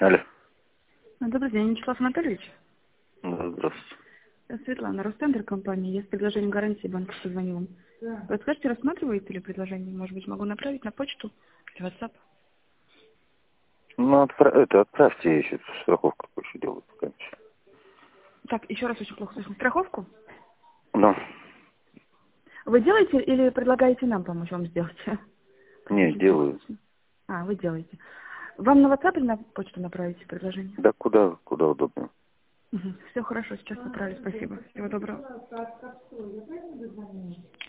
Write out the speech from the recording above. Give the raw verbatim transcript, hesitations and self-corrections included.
Алло. Добрый день, Вячеслав Анатольевич. Да, здравствуйте. Я Светлана, Ростендер компания. Я с предложением гарантии банка позвонила вам. Вы скажете, рассматриваете ли предложение? Может быть, могу направить на почту или WhatsApp? Ну, отпра- это, отправьте, я еще страховку какую еще делаю. Пока ничего. Так, еще раз очень плохо слышно. Страховку? Ну, Вы делаете или предлагаете нам помочь вам сделать? не, Очень плохо делаю. слышно. А, вы делаете. Вам на WhatsApp или на почту направите предложение? Да куда, куда удобно. Угу. Все хорошо, сейчас направлю. Спасибо. Всего доброго.